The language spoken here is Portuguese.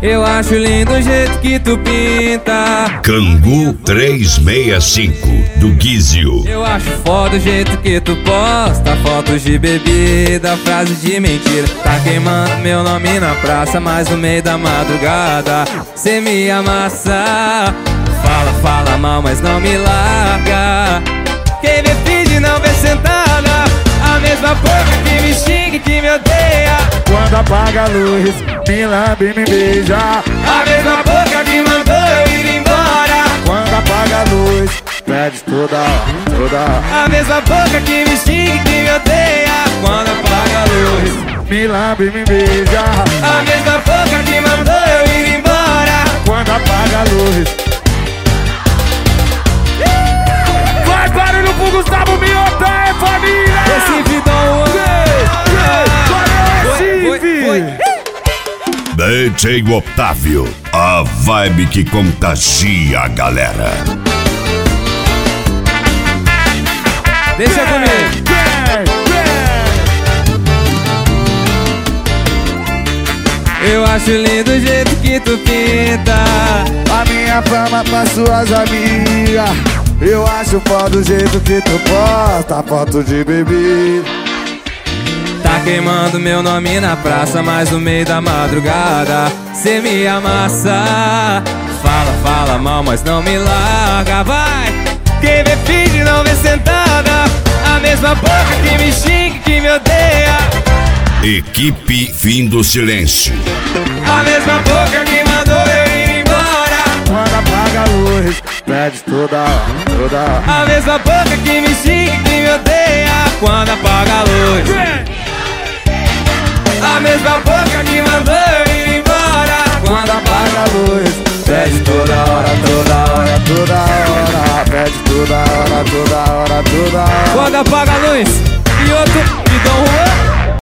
Eu acho lindo o jeito que tu pinta. Cangu 365 do Guizio. Eu acho foda o jeito que tu posta fotos de bebida, frases de mentira. Tá queimando meu nome na praça, mas no meio da madrugada cê me amassa. Fala mal, mas não me larga. Quem vê finge não vê sentada. A mesma boca que me xinga e que me odeia. Quando apaga a luz, me lambe e me beija. A mesma boca que mandou eu ir embora. Quando apaga a luz, pede toda hora. A mesma boca que me xinga e que me odeia. Quando apaga a luz, me lambe e me beija. a mesma boca que mandou eu ir embora. Quando apaga a luz. Vai barulho pro Gustavo Miotta, é família! Recife Dom Recife! DJ Otávio, a vibe que contagia a galera. Deixa comigo. Eu acho lindo o jeito que tu pinta. A minha fama pra suas amigas. Eu acho foda o jeito que tu posta foto de bebida. Tá queimando meu nome na praça, mas no meio da madrugada cê me amassa. Fala mal, mas não me larga, vai. Quem vê finge não vê sentada. A mesma boca que me xinga e que me odeia. Equipe Fim do Silêncio. A mesma boca que mandou eu ir embora. Quando apaga a luz, pede toda hora. A mesma boca que me xinga e que me odeia. Quando apaga a luz. A mesma boca que mandou eu ir embora. Quando apaga a luz, pede toda hora. Pede toda hora. Quando apaga a luz e outro me dá um